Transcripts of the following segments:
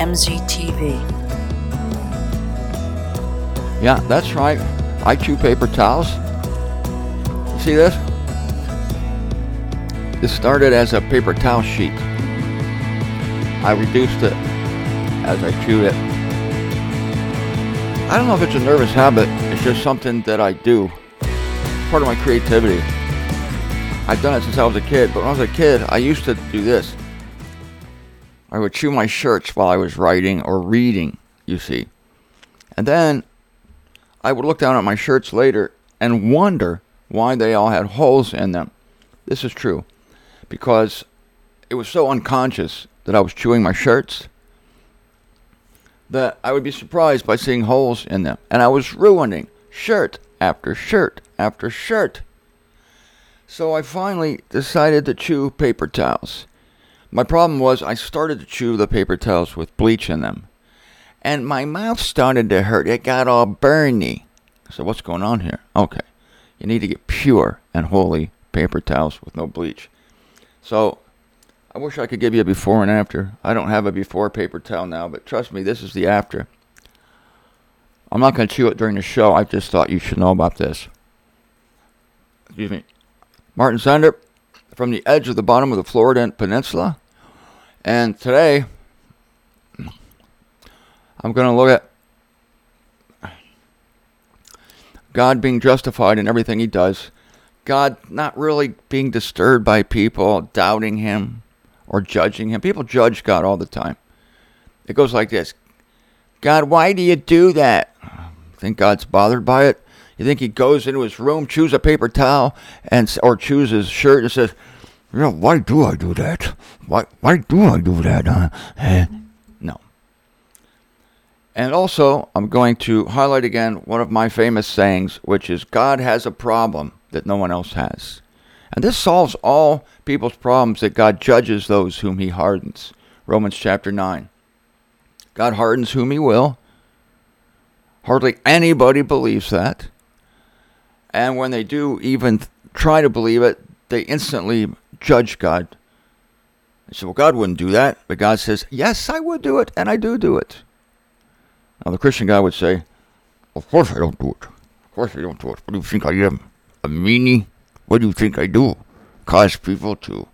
MZTV. Yeah, that's right. I chew paper towels. You see this? This started as a paper towel sheet. I reduced it as I chewed it. I don't know if it's a nervous habit. It's just something that I do. Part of my creativity. I've done it since I was a kid, but when I was a kid, I used to do this. I would chew my shirts while I was writing or reading, you see. And then I would look down at my shirts later and wonder why they all had holes in them. This is true, because it was so unconscious that I was chewing my shirts that I would be surprised by seeing holes in them. And I was ruining shirt after shirt after shirt. So I finally decided to chew paper towels. My problem was I started to chew the paper towels with bleach in them. And my mouth started to hurt. It got all burny. So what's going on here? Okay. You need to get pure and holy paper towels with no bleach. So I wish I could give you a before and after. I don't have a before paper towel now, but trust me, this is the after. I'm not going to chew it during the show. I just thought you should know about this. Excuse me. Martin Sender from the edge of the bottom of the Florida Peninsula. And today, I'm going to look at God being justified in everything he does. God not really being disturbed by people doubting him or judging him. People judge God all the time. It goes like this. God, why do you do that? Think God's bothered by it? You think he goes into his room, chews a paper towel, or chews his shirt and says, yeah, why do I do that? Why do I do that? No. And also, I'm going to highlight again one of my famous sayings, which is, God has a problem that no one else has. And this solves all people's problems, that God judges those whom he hardens. Romans chapter 9. God hardens whom he will. Hardly anybody believes that. And when they do even try to believe it, they instantly judge God. They say, well, God wouldn't do that. But God says, yes, I would do it, and I do it. Now, the Christian guy would say, of course I don't do it. Of course I don't do it. What do you think I am? A meanie? What do you think I do? Cause people to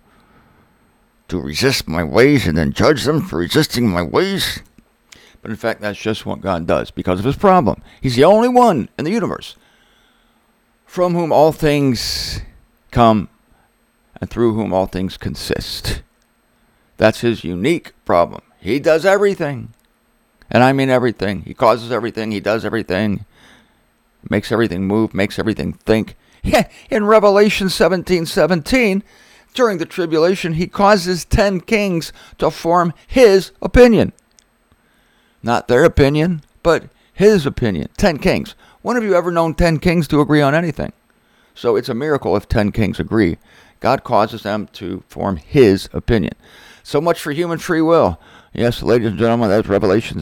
resist my ways and then judge them for resisting my ways? But in fact, that's just what God does because of his problem. He's the only one in the universe from whom all things come and through whom all things consist. That's his unique problem. He does everything. And I mean everything. He causes everything. He does everything. Makes everything move. Makes everything think. In Revelation 17:17, during the tribulation, he causes 10 kings to form his opinion. Not their opinion, but his opinion. 10 kings. When have you ever known 10 kings to agree on anything? So it's a miracle if 10 kings agree. God causes them to form his opinion. So much for human free will. Yes, ladies and gentlemen, that's Revelation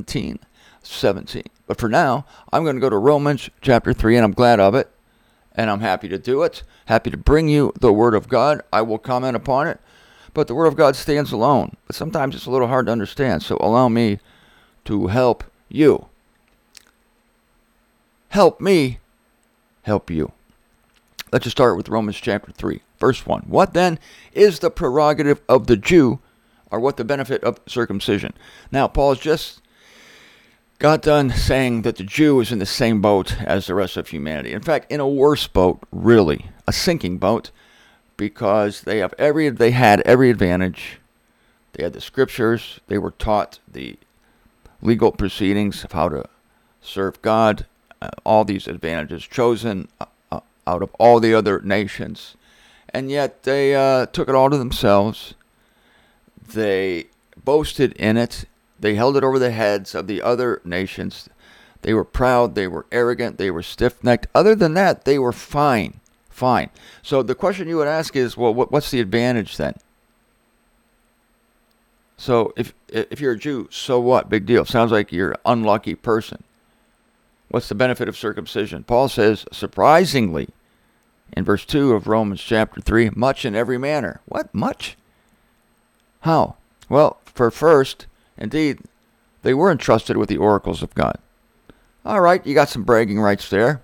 17:17. But for now, I'm going to go to Romans chapter 3, and I'm glad of it. And I'm happy to do it. Happy to bring you the Word of God. I will comment upon it. But the Word of God stands alone. But sometimes it's a little hard to understand. So allow me to help you. Help me help you. Let's just start with Romans chapter 3, verse 1. What then is the prerogative of the Jew, or what the benefit of circumcision? Now, Paul has just got done saying that the Jew is in the same boat as the rest of humanity. In fact, in a worse boat, really, a sinking boat, because they had every advantage. They had the scriptures. They were taught the legal proceedings of how to serve God. All these advantages chosen out of all the other nations. And yet they took it all to themselves. They boasted in it. They held it over the heads of the other nations. They were proud. They were arrogant. They were stiff-necked. Other than that, they were fine. So the question you would ask is, well, what's the advantage then? So if you're a Jew, so what? Big deal. Sounds like you're an unlucky person. What's the benefit of circumcision? Paul says, surprisingly, in verse 2 of Romans chapter 3, much in every manner. What? Much? How? Well, for first, indeed, They were entrusted with the oracles of God. All right, you got some bragging rights there.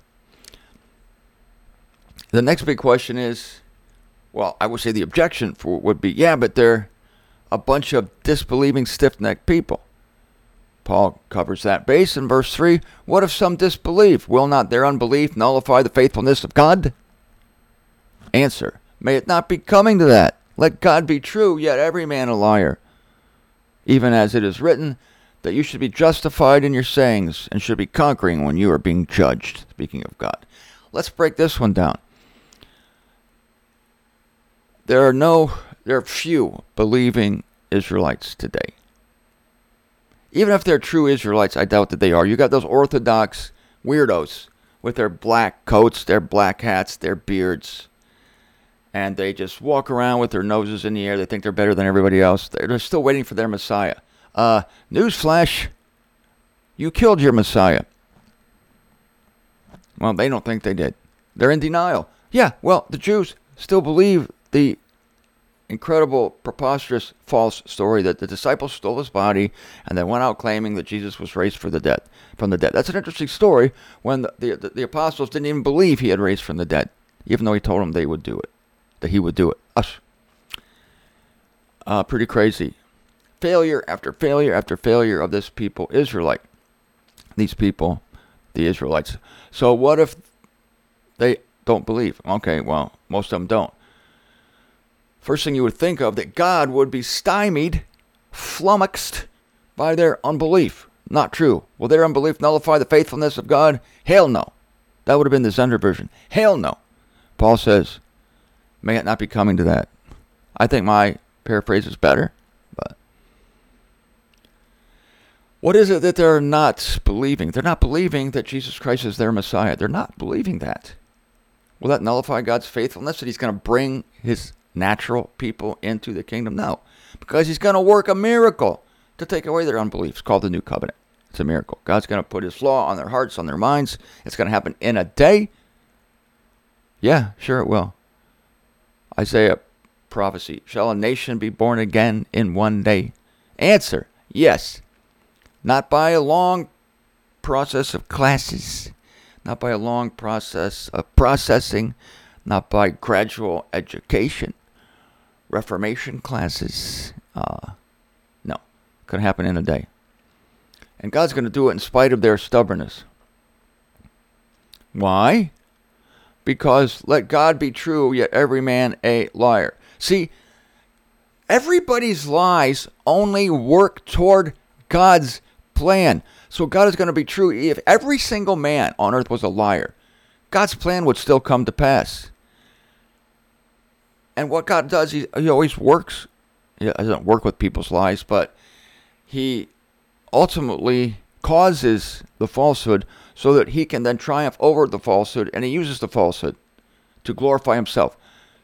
The next big question is, well, I would say the objection would be, yeah, but they're a bunch of disbelieving, stiff-necked people. Paul covers that base in verse 3. What if some disbelieve? Will not their unbelief nullify the faithfulness of God? Answer, may it not be coming to that. Let God be true, yet every man a liar. Even as it is written, that you should be justified in your sayings and should be conquering when you are being judged. Speaking of God. Let's break this one down. There are few believing Israelites today. Even if they're true Israelites, I doubt that they are. You got those Orthodox weirdos with their black coats, their black hats, their beards, and they just walk around with their noses in the air. They think they're better than everybody else. They're still waiting for their Messiah. Newsflash, you killed your Messiah. Well, they don't think they did. They're in denial. Yeah, well, the Jews still believe the incredible, preposterous, false story that the disciples stole his body and they went out claiming that Jesus was raised from the dead. That's an interesting story when the apostles didn't even believe he had raised from the dead, even though he told them they would do it, that he would do it. Pretty crazy. Failure after failure after failure of this people, these people, the Israelites. So what if they don't believe? Okay, well, most of them don't. First thing you would think of, that God would be stymied, flummoxed by their unbelief. Not true. Will their unbelief nullify the faithfulness of God? Hell no. That would have been the Zender version. Hell no. Paul says, may it not be coming to that. I think my paraphrase is better, but what is it that they're not believing? They're not believing that Jesus Christ is their Messiah. They're not believing that. Will that nullify God's faithfulness, that he's going to bring his natural people into the kingdom? No, because he's going to work a miracle to take away their unbelief. It's called the New Covenant. It's a miracle. God's going to put his law on their hearts, on their minds. It's going to happen in a day. Yeah, sure it will. Isaiah prophecy. Shall a nation be born again in one day? Answer, yes. Not by a long process of classes. Not by a long process of processing. Not by gradual education. Reformation classes. No. Could happen in a day. And God's going to do it in spite of their stubbornness. Why? Because let God be true, yet every man a liar. See, everybody's lies only work toward God's plan. So God is going to be true. If every single man on earth was a liar, God's plan would still come to pass. And what God does, he always works. He doesn't work with people's lies, but he ultimately causes the falsehood so that he can then triumph over the falsehood, and he uses the falsehood to glorify himself.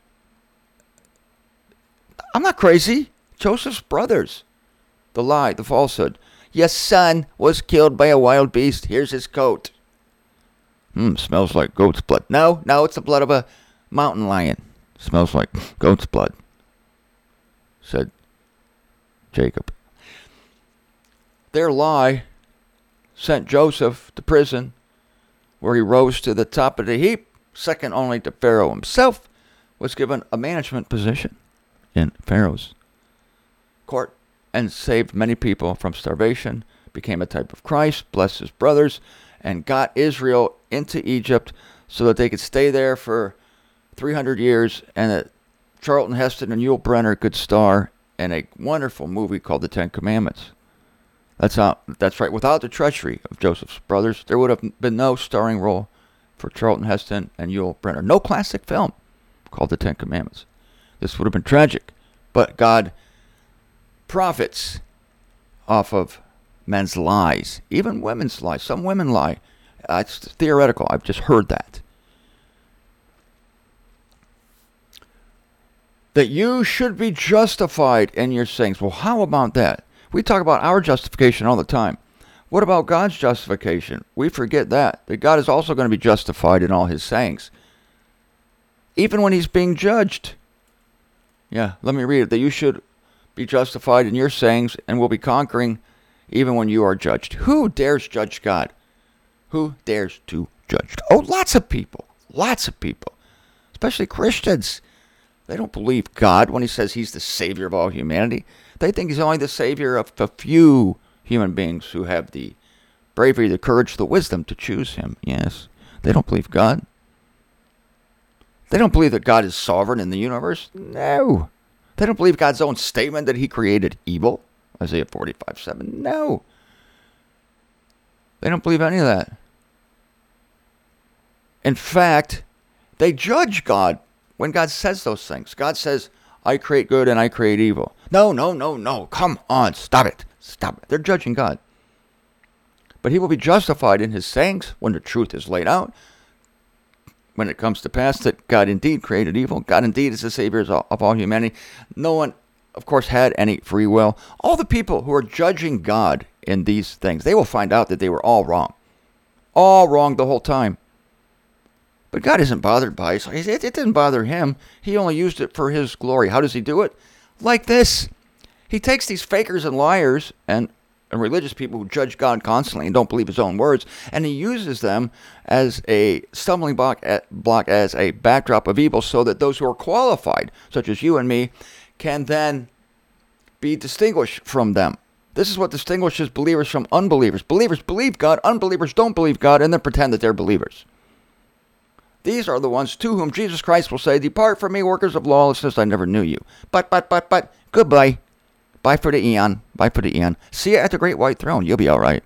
I'm not crazy. Joseph's brothers. The lie, the falsehood. Your son was killed by a wild beast. Here's his coat. Smells like goat's blood. No, it's the blood of a mountain lion. Smells like goat's blood, said Jacob. Their lie sent Joseph to prison, where he rose to the top of the heap, second only to Pharaoh himself, was given a management position in Pharaoh's court, and saved many people from starvation, became a type of Christ, blessed his brothers, and got Israel into Egypt so that they could stay there for 300 years, and that Charlton Heston and Yul Brynner could star in a wonderful movie called The Ten Commandments. That's right. Without the treachery of Joseph's brothers, there would have been no starring role for Charlton Heston and Yul Brynner. No classic film called The Ten Commandments. This would have been tragic. But God profits off of men's lies, even women's lies. Some women lie. It's theoretical. I've just heard that. That you should be justified in your sayings. Well, how about that? We talk about our justification all the time. What about God's justification? We forget that God is also going to be justified in all his sayings, even when he's being judged. Yeah, let me read it. That you should be justified in your sayings and will be conquering even when you are judged. Who dares judge God? Who dares to judge? Oh, lots of people. Lots of people. Especially Christians. They don't believe God when he says he's the savior of all humanity. They think he's only the savior of a few human beings who have the bravery, the courage, the wisdom to choose him. Yes. They don't believe God. They don't believe that God is sovereign in the universe. No. They don't believe God's own statement that he created evil. Isaiah 45:7. No. They don't believe any of that. In fact, they judge God when God says those things. God says, I create good and I create evil. No, no, no, no. Come on. Stop it. Stop it. They're judging God. But he will be justified in his sayings when the truth is laid out. When it comes to pass that God indeed created evil. God indeed is the savior of all humanity. No one, of course, had any free will. All the people who are judging God in these things, they will find out that they were all wrong. All wrong the whole time. But God isn't bothered by it. It didn't bother him. He only used it for his glory. How does he do it? Like this. He takes these fakers and liars and religious people who judge God constantly and don't believe his own words, and he uses them as a stumbling block, as a backdrop of evil, so that those who are qualified, such as you and me, can then be distinguished from them. This is what distinguishes believers from unbelievers. Believers believe God, unbelievers don't believe God, and then pretend that they're believers. These are the ones to whom Jesus Christ will say, depart from me, workers of lawlessness, I never knew you. But, goodbye. Bye for the eon. Bye for the eon. See you at the great white throne. You'll be all right.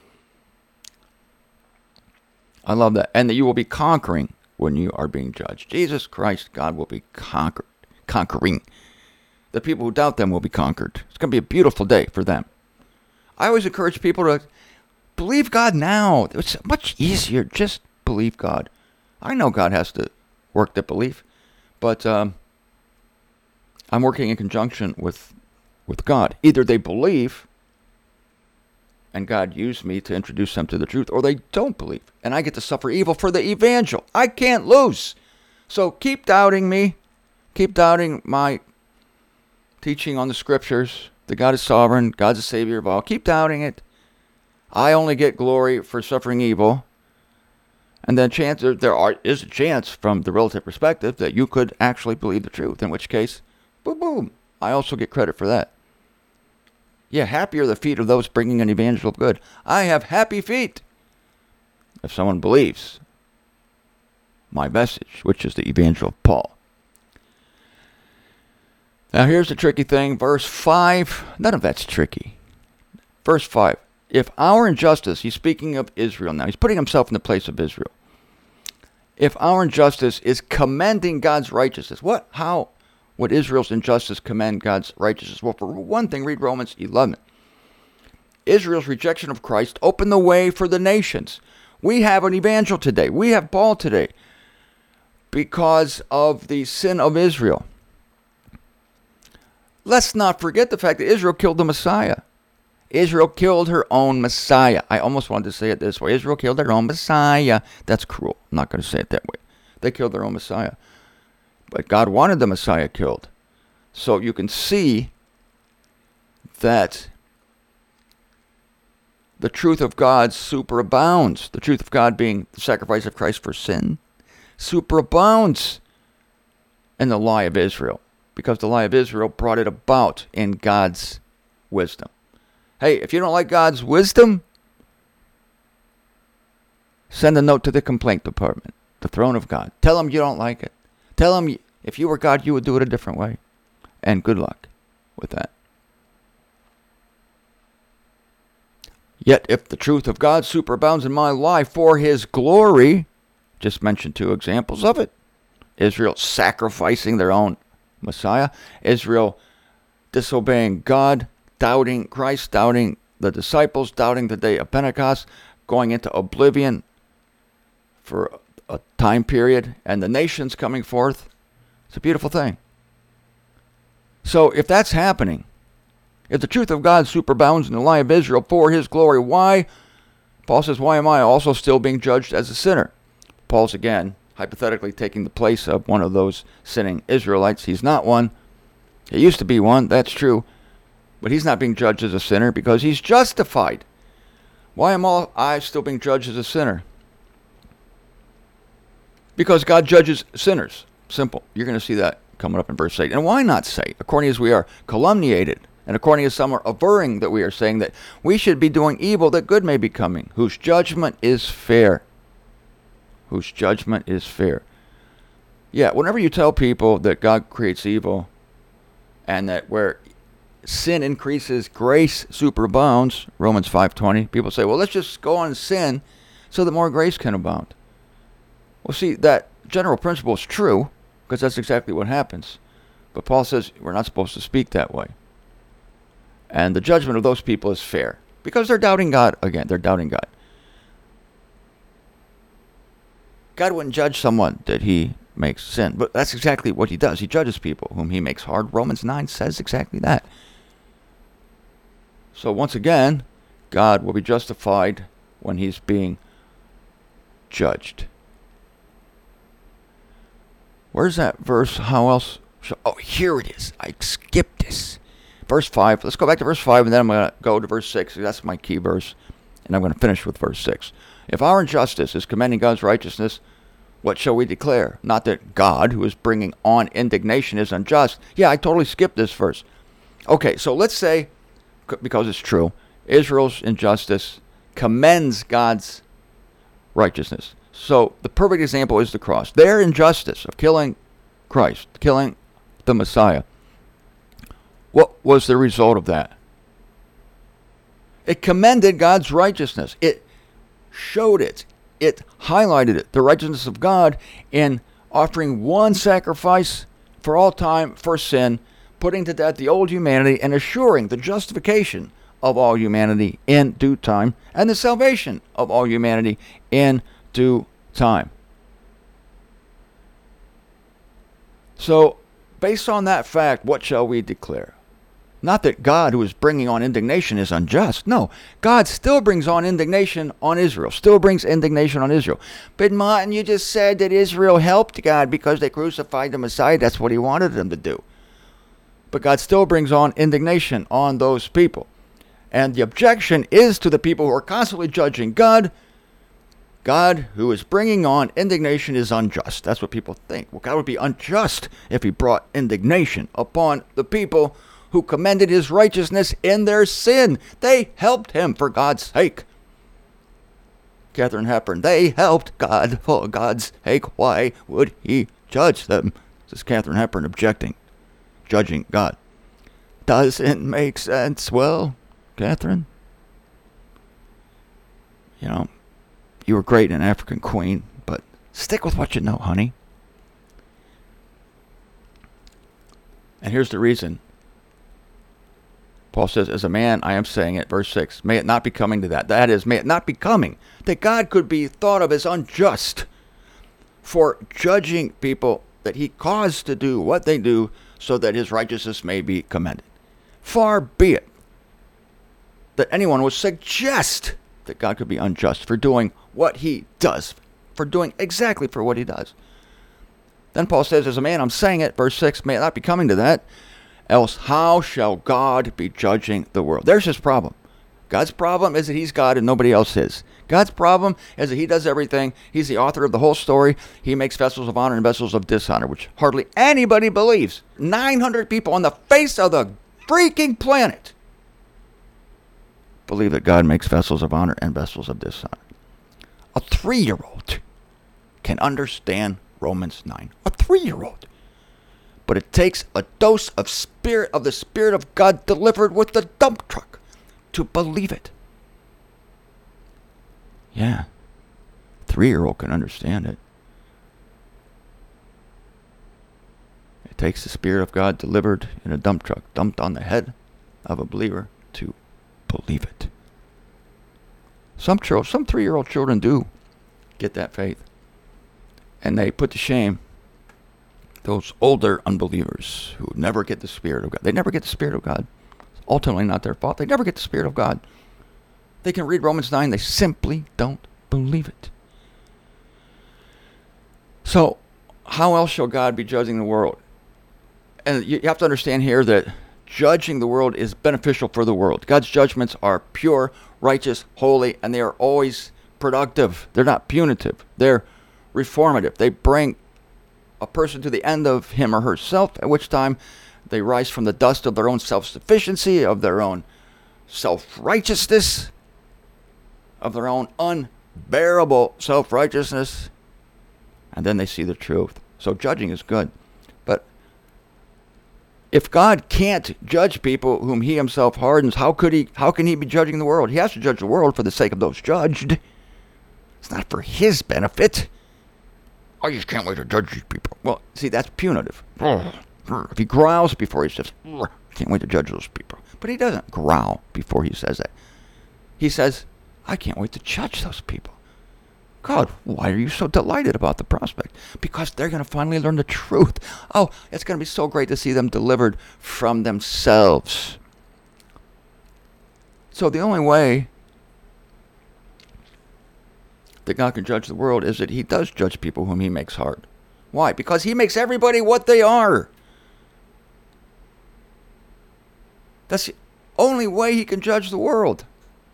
I love that. And that you will be conquering when you are being judged. Jesus Christ, God will be conquering. The people who doubt them will be conquered. It's going to be a beautiful day for them. I always encourage people to believe God now. It's much easier. Just believe God. I know God has to work the belief, but I'm working in conjunction with God. Either they believe, and God used me to introduce them to the truth, or they don't believe, and I get to suffer evil for the evangel. I can't lose. So keep doubting me. Keep doubting my teaching on the scriptures, that God is sovereign, God's the savior of all. Keep doubting it. I only get glory for suffering evil. And then there is a chance from the relative perspective that you could actually believe the truth, in which case, boom, boom, I also get credit for that. Yeah, happy are the feet of those bringing an evangel of good. I have happy feet if someone believes my message, which is the evangel of Paul. Now here's the tricky thing. Verse 5, none of that's tricky. Verse 5. If our injustice, he's speaking of Israel now. He's putting himself in the place of Israel. If our injustice is commending God's righteousness, how would Israel's injustice commend God's righteousness? Well, for one thing, read Romans 11. Israel's rejection of Christ opened the way for the nations. We have an evangel today. We have Paul today because of the sin of Israel. Let's not forget the fact that Israel killed the Messiah. Israel killed her own Messiah. I almost wanted to say it this way. Israel killed their own Messiah. That's cruel. I'm not going to say it that way. They killed their own Messiah. But God wanted the Messiah killed. So you can see that the truth of God superabounds. The truth of God being the sacrifice of Christ for sin superabounds in the lie of Israel. Because the lie of Israel brought it about in God's wisdom. Hey, if you don't like God's wisdom, send a note to the complaint department, the throne of God. Tell them you don't like it. Tell them if you were God, you would do it a different way. And good luck with that. Yet if the truth of God superabounds in my life for his glory, just mentioned two examples of it. Israel sacrificing their own Messiah. Israel disobeying God, doubting Christ, doubting the disciples, doubting the day of Pentecost, going into oblivion for a time period, and the nations coming forth. It's a beautiful thing. So if that's happening, if the truth of God superabounds in the lie of Israel for his glory, why? Paul says, why am I also still being judged as a sinner? Paul's again, hypothetically taking the place of one of those sinning Israelites. He's not one. He used to be one, that's true. But he's not being judged as a sinner because he's justified. Why am I still being judged as a sinner? Because God judges sinners. Simple. You're going to see that coming up in verse 8. And why not say, according as we are calumniated, and according as some are averring that we are saying that we should be doing evil that good may be coming, whose judgment is fair. Whose judgment is fair. Yeah, whenever you tell people that God creates evil and that where sin increases, grace superabounds, Romans 5:20, people say, well, let's just go on and sin so that more grace can abound. Well, see, that general principle is true because that's exactly what happens. But Paul says we're not supposed to speak that way. And the judgment of those people is fair because they're doubting God again. They're doubting God. God wouldn't judge someone that he makes sin, but that's exactly what he does. He judges people whom he makes hard. Romans 9 says exactly that. So once again, God will be justified when he's being judged. Where's that verse? How else? Oh, here it is. I skipped this. Verse 5. Let's go back to verse 5, and then I'm going to go to verse 6. That's my key verse, and I'm going to finish with verse 6. If our injustice is commending God's righteousness, what shall we declare? Not that God, who is bringing on indignation, is unjust. Yeah, I totally skipped this verse. Okay, so let's say, because it's true, Israel's injustice commends God's righteousness. So the perfect example is the cross. Their injustice of killing Christ, killing the Messiah. What was the result of that? It commended God's righteousness. It showed it. It highlighted it, the righteousness of God in offering one sacrifice for all time for sin, putting to death the old humanity and assuring the justification of all humanity in due time and the salvation of all humanity in due time. So, based on that fact, what shall we declare? Not that God, who is bringing on indignation, is unjust. No, God still brings on indignation on Israel. Still brings indignation on Israel. But Martin, you just said that Israel helped God because they crucified the Messiah. That's what he wanted them to do. But God still brings on indignation on those people. And the objection is to the people who are constantly judging God. God, who is bringing on indignation, is unjust. That's what people think. Well, God would be unjust if he brought indignation upon the people who commended his righteousness in their sin. They helped him for God's sake. Katharine Hepburn, they helped God for God's sake. Why would he judge them? This is Katharine Hepburn objecting, judging God. Doesn't make sense. Well, Katharine, you know, you were great in African Queen, but stick with what you know, honey. And here's the reason. Paul says, as a man, I am saying it, verse 6, may it not be coming to that. That is, may it not be coming that God could be thought of as unjust for judging people that he caused to do what they do so that his righteousness may be commended. Far be it that anyone would suggest that God could be unjust for doing what he does, for doing exactly for what he does. Then Paul says, as a man, I'm saying it, verse 6, may it not be coming to that. Else, how shall God be judging the world? There's his problem. God's problem is that he's God and nobody else is. God's problem is that he does everything. He's the author of the whole story. He makes vessels of honor and vessels of dishonor, which hardly anybody believes. 900 people on the face of the freaking planet believe that God makes vessels of honor and vessels of dishonor. A 3-year-old can understand Romans 9. A 3-year-old. But it takes a dose of the Spirit of God delivered with the dump truck to believe it. Yeah. 3-year-old can understand it. It takes the Spirit of God delivered in a dump truck, dumped on the head of a believer to believe it. Some 3-year-old children do get that faith. And they put to shame those older unbelievers who never get the Spirit of God. They never get the Spirit of God. It's ultimately not their fault. They never get the Spirit of God. They can read Romans 9. They simply don't believe it. So, how else shall God be judging the world? And you have to understand here that judging the world is beneficial for the world. God's judgments are pure, righteous, holy, and they are always productive. They're not punitive. They're reformative. They bring a person to the end of him or herself, at which time they rise from the dust of their own self-sufficiency, of their own self-righteousness, of their own unbearable self-righteousness, and then they see the truth. So judging is good. But if God can't judge people whom he himself hardens, how can he be judging the world? He has to judge the world for the sake of those judged. It's not for his benefit. I just can't wait to judge these people. Well, see, that's punitive. If he growls before he says, I can't wait to judge those people. But he doesn't growl before he says that. He says, I can't wait to judge those people. God, why are you so delighted about the prospect? Because they're going to finally learn the truth. Oh, it's going to be so great to see them delivered from themselves. So the only way that God can judge the world is that he does judge people whom he makes hard. Why? Because he makes everybody what they are. That's the only way he can judge the world.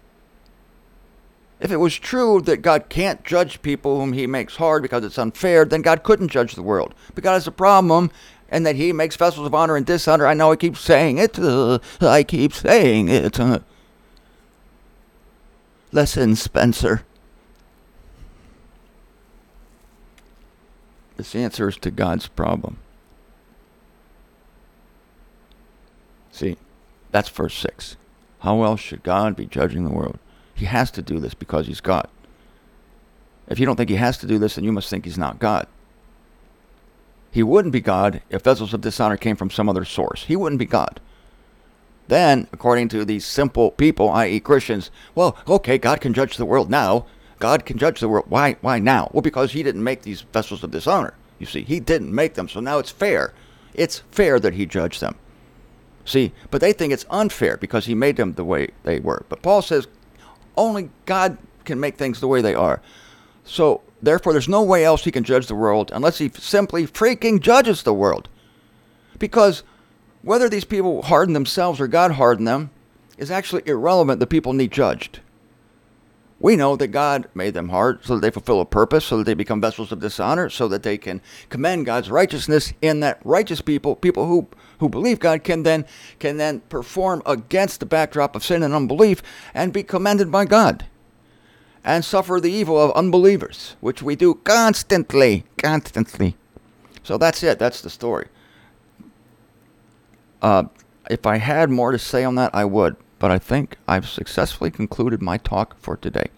If it was true that God can't judge people whom he makes hard because it's unfair, then God couldn't judge the world. But God has a problem, and that he makes vessels of honor and dishonor. I know I keep saying it. I keep saying it. Listen, Spencer. This answers to God's problem. See, that's verse 6. How else should God be judging the world? He has to do this because he's God. If you don't think he has to do this, then you must think he's not God. He wouldn't be God if vessels of dishonor came from some other source. He wouldn't be God. Then, according to these simple people, i.e. Christians, well, okay, God can judge the world now. God can judge the world. Why now? Well, because he didn't make these vessels of dishonor. You see, he didn't make them, so now it's fair. It's fair that he judged them. See, but they think it's unfair because he made them the way they were. But Paul says only God can make things the way they are. So, therefore, there's no way else he can judge the world unless he simply freaking judges the world. Because whether these people harden themselves or God hardened them is actually irrelevant. The people need judged. We know that God made them hard so that they fulfill a purpose, so that they become vessels of dishonor, so that they can commend God's righteousness in that righteous people who believe God can then perform against the backdrop of sin and unbelief and be commended by God and suffer the evil of unbelievers, which we do constantly. So that's it. That's the story. If I had more to say on that, I would. But I think I've successfully concluded my talk for today.